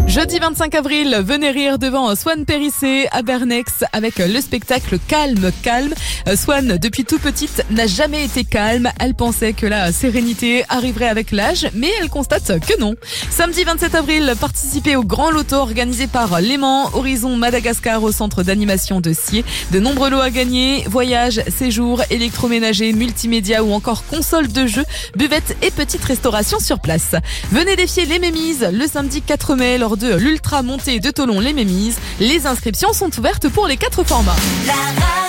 Jeudi 25 avril, venez rire devant Swan Périssé à Bernex avec le spectacle Calme, Calme. Swan, depuis tout petite, n'a jamais été calme. Elle pensait que la sérénité arriverait avec l'âge, mais elle constate que non. Samedi 27 avril, participez au Grand Loto organisé par Léman, Horizon Madagascar au centre d'animation de Scié. De nombreux lots à gagner, voyages, séjours, électroménager, multimédia ou encore consoles de jeux, buvettes et petites restaurations sur place. Venez défier les mémises le samedi 4 mai lors de l'Ultra Montée de Tholon les Mémises. Les inscriptions sont ouvertes pour les 4 formats.